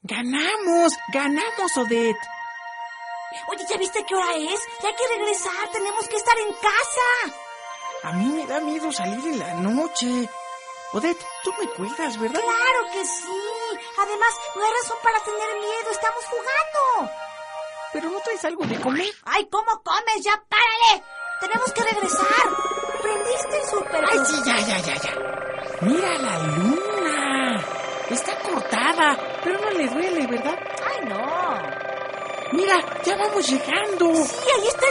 ¡Ganamos, Odette! Oye, ¿ya viste qué hora es? Ya hay que regresar, tenemos que estar en casa. A mí me da miedo salir en la noche. Odette, tú me cuidas, ¿verdad? ¡Claro que sí! Además, no hay razón para tener miedo, estamos jugando. ¿Pero no traes algo de comer? ¡Ay, cómo comes! ¡Ya párale! ¡Tenemos que regresar! ¿Prendiste el súper? ¡Ay, sí, ya! ¡Mira la luna! Está cortada, pero no le duele, ¿verdad? ¡Ay, no! Mira, ya vamos llegando. Sí, ahí está